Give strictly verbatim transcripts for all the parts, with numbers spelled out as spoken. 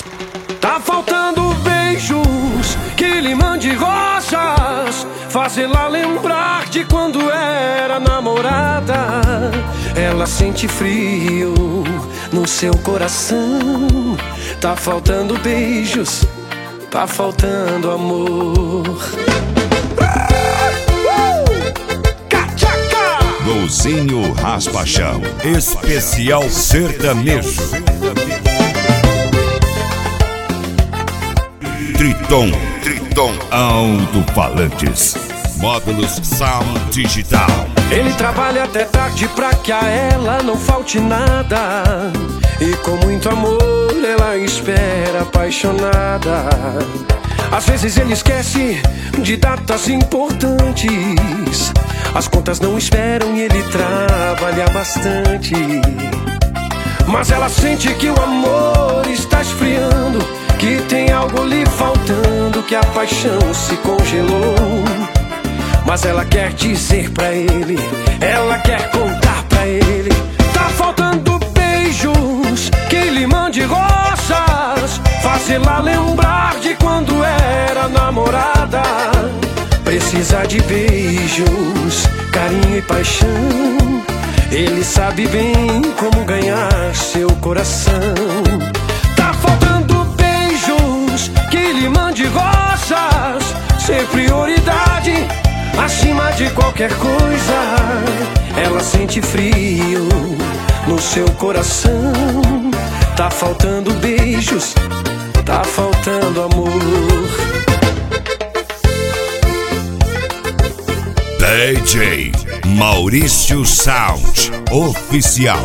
Tá faltando beijos que lhe mande rosas, fazê-la lembrar de quando era namorada. Ela sente frio no seu coração. Tá faltando beijos, tá faltando amor. Golzinho Raspachão, especial sertanejo. Triton, Triton Alto-Falantes, módulos Sound Digital. Ele trabalha até tarde pra que a ela não falte nada, e com muito amor ela espera apaixonada. Às vezes ele esquece de datas importantes, as contas não esperam e ele trabalha bastante. Mas ela sente que o amor está esfriando, que tem algo lhe faltando, que a paixão se congelou. Mas ela quer dizer pra ele, ela quer contar pra ele. Tá faltando beijos que lhe mande rosas, fazê-la lembrar de quando era namorada. Precisa de beijos, carinho e paixão. Ele sabe bem como ganhar seu coração. Tá faltando beijos que lhe mande rosas, ser prioridade acima de qualquer coisa. Ela sente frio no seu coração. Tá faltando beijos, tá faltando amor. D J Maurício Sound Oficial.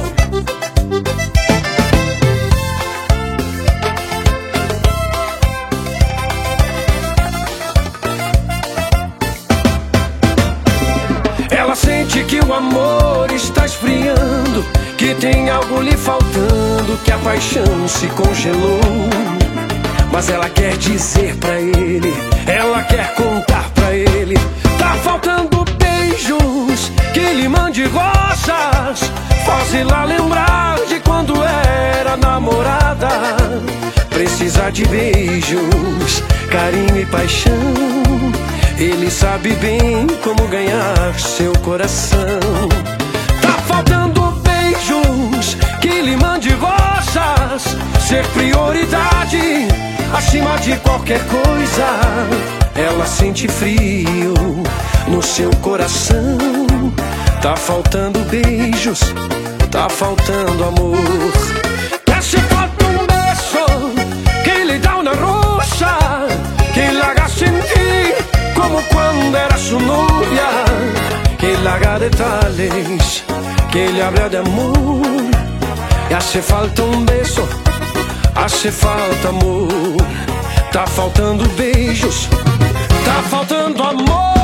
Ela sente que o amor está esfriando, que tem algo lhe faltando, que a paixão se congelou. Mas ela quer dizer pra ele, ela quer contar pra ele. Tá faltando beijos que lhe mande rosas, fazê-la lembrar de quando era namorada. Precisa de beijos, carinho e paixão. Ele sabe bem como ganhar seu coração. Tá faltando beijos que lhe mande rosas, ser prioridade acima de qualquer coisa. Ela sente frio no seu coração. Tá faltando beijos, tá faltando amor. Hace falta un beso que le da una rosa, que la haga sentir como cuando era su novia, que la haga detalles, que le habla de amor. E hace falta un beso, hace falta amor. Tá faltando beijos, tá faltando amor.